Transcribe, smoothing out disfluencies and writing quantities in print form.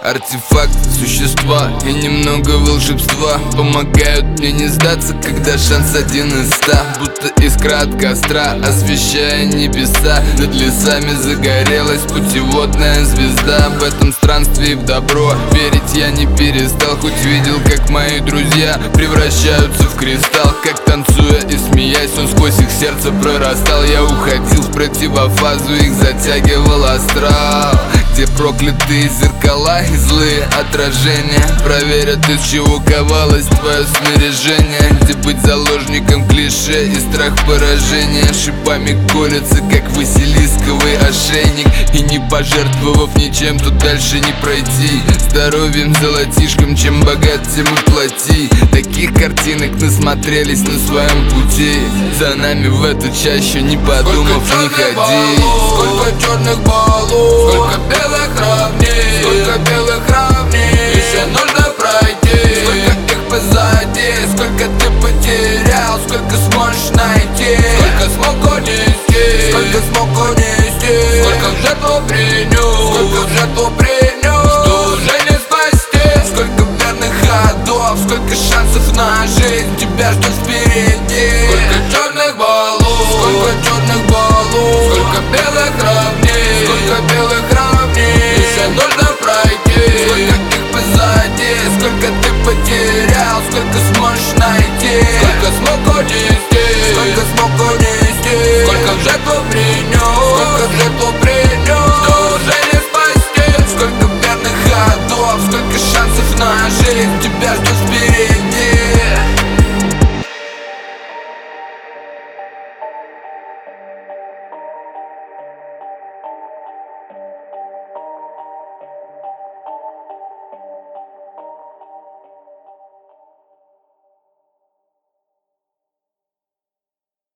артефакт, существа и немного волшебства помогают мне не сдаться, когда шанс 1 из 100. Будто искра от костра, освещая небеса. Над лесами загорелась путеводная звезда. В этом странстве в добро верить я не перестал. Хоть видел, как мои друзья превращаются в кристалл. Как танцуя и смеясь, он сквозь их сердце прорастал. Я уходил в противофазу, их затягивал астрал, где проклятые зеркала и злые отражения проверят, из чего ковалось твое снаряжение. Где быть заложником клише и страх поражения шипами колется, как василисковый ошейник. И не пожертвовав ничем, тут дальше не пройти. Здоровьем, золотишком, чем богат, тем и плати. Таких картинок насмотрелись на своем пути. За нами в эту чащу, не подумав, не ходи. Сколько черных баллов, сколько белых равнин, сколько белых равнин еще нужно пройти. Сколько их позади, сколько ты потерял, сколько сможешь найти, сколько смог унести, сколько смог унести, сколько в жертву принес, сколько в жертву принес, что уже не спасти. Сколько верных ходов, сколько шансов на жизнь тебя ждет впереди. Сколько черных баллов, сколько черных баллов, сколько белых равнин, сколько белых равнин еще нужно пройти. Сколько их позади, сколько ты потерял, сколько сможешь найти, сколько смог унести, сколько смог унести, сколько в жертву принес.